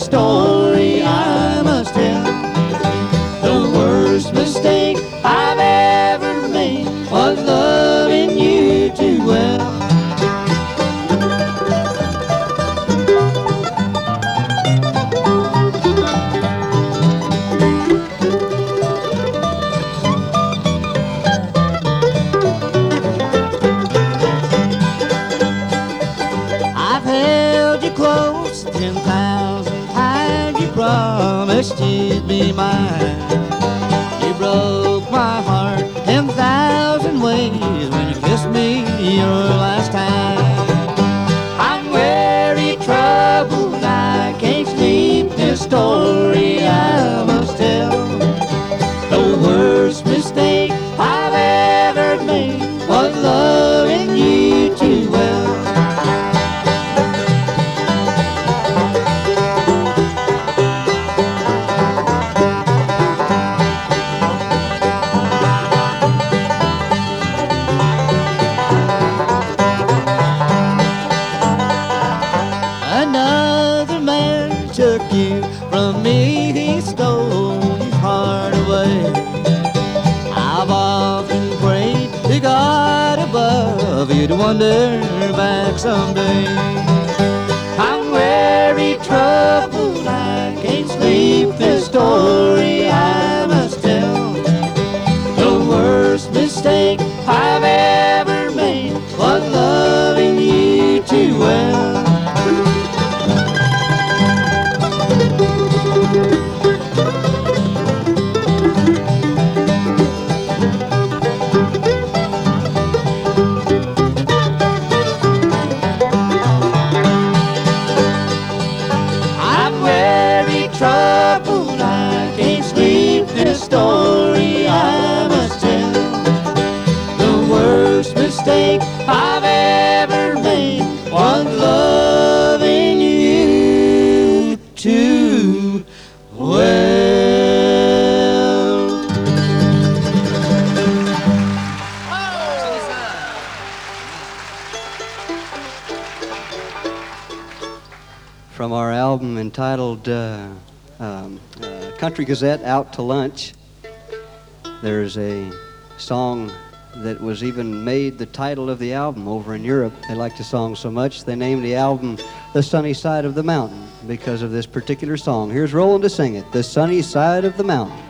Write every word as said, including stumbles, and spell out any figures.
story I must tell. The worst mistake I've ever made was loving you too well. I've held you close ten thousand times. You promised you'd be mine. You broke my heart ten thousand ways when you kissed me your last time. I'm very troubled, I can't sleep. This story I must tell. The worst mistake I've ever made was loving you too well. Another man took you from me, he stole your heart away. I've often prayed to God above you'd wander back someday. I'm very troubled, I can't sleep. This story I must tell. The worst mistake I've ever made was loving you too well. Troubled, I can't sleep. This story I must tell. The worst mistake I've ever made was loving you too well. From our album entitled uh, um, uh, Country Gazette, Out to Lunch, there's a song that was even made the title of the album over in Europe. They liked the song so much they named the album The Sunny Side of the Mountain because of this particular song. Here's Roland to sing it, The Sunny Side of the Mountain.